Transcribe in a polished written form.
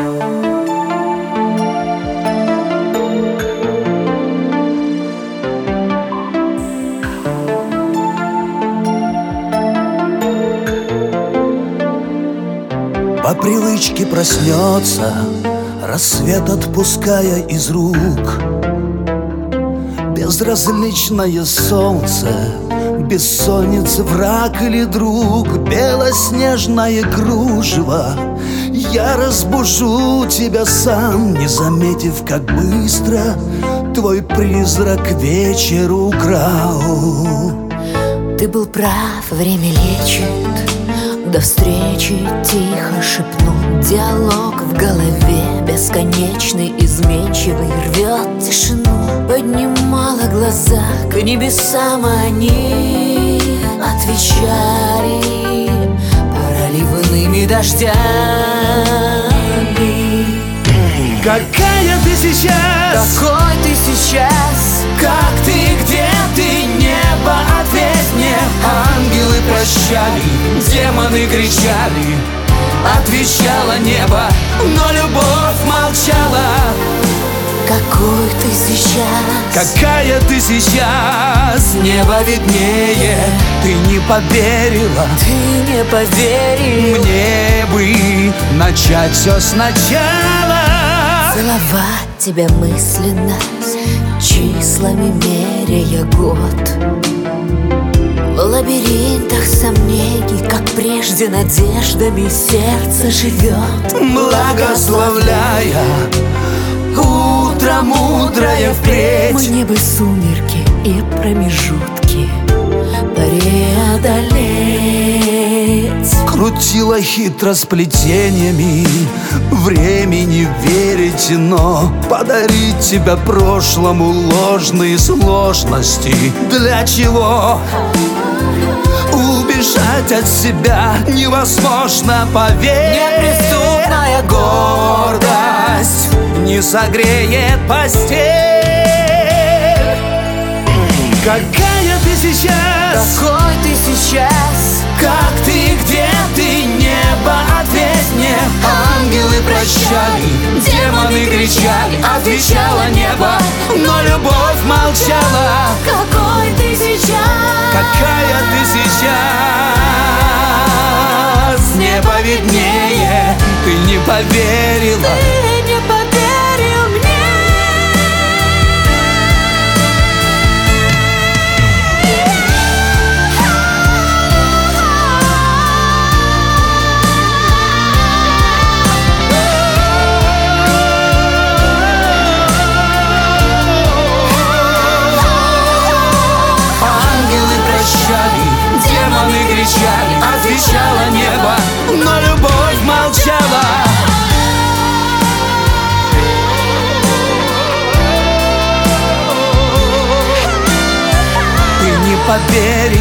По привычке проснется рассвет, отпуская из рук. Безразличное солнце, бессонница, враг или друг, белоснежное кружево. Я разбужу тебя сам, не заметив, как быстро твой призрак вечер украл. Ты был прав, время лечит. До встречи тихо шепнул. Диалог в голове бесконечный, изменчивый, рвет тишину. Поднимала глаза к небесам, они отвечали проливными дождями. Какая ты сейчас? Какой ты сейчас? Как ты, где ты, небо, ответь мне. Ангелы прощали, демоны кричали, отвечало небо, но любовь молчала. Какой ты сейчас? Какая ты сейчас? Небо виднее, ты не поверила. Ты не поверил. Мне бы начать все сначала. Целовать тебя мысленно, числами меряя год. В лабиринтах сомнений, как прежде, надеждами сердце живет. Благословляя утро мудрое впредь, Мне бы сумерки и промежутки преодолеть. крутила хитросплетениями, времени верить, но подарить тебя прошлому ложные сложности. Для чего? Убежать от себя невозможно, поверь. Неприступная гордость не согреет постель. Какая ты сейчас? Какой ты сейчас? Как ты, где ты, небо, ответь мне. Ангелы прощали, демоны кричали, отвечало небо, но любовь молчала. Какой ты сейчас? Какая ты сейчас? Небо виднее, ты не поверила. Ты не поверил мне. Демоны кричали, отвечало небо, но любовь молчала. Ты не поверил.